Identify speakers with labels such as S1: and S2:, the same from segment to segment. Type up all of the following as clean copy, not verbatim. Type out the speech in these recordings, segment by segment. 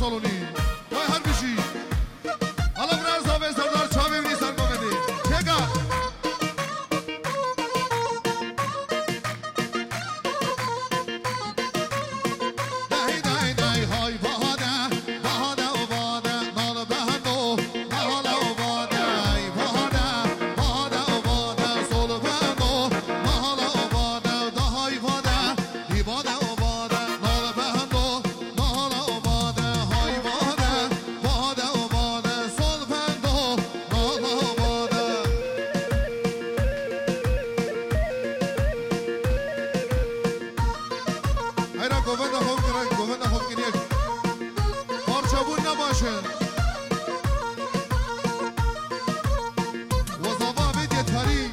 S1: سالونی وای هر بیشی حالا برای زاوه سردار چا ببینی سر ببینی چکر دهی دهی دهی های باده باده و باده نال بهندو نال و باده ای باده باده و باده سال بهندو نال و باده دهای باده ای باده و باده نال بهندو نال و باده های باده باده و باده سال بهندو نال و باده ایرا گوونده خوب کنه گوونده خوب کنه پارچابون نباشه وزاوا بیدیه تاری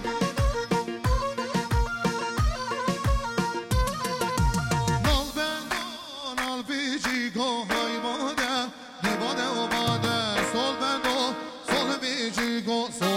S1: نال بندو نال بیجی گو های باده دی باده و باده سال بندو سال بیجی گو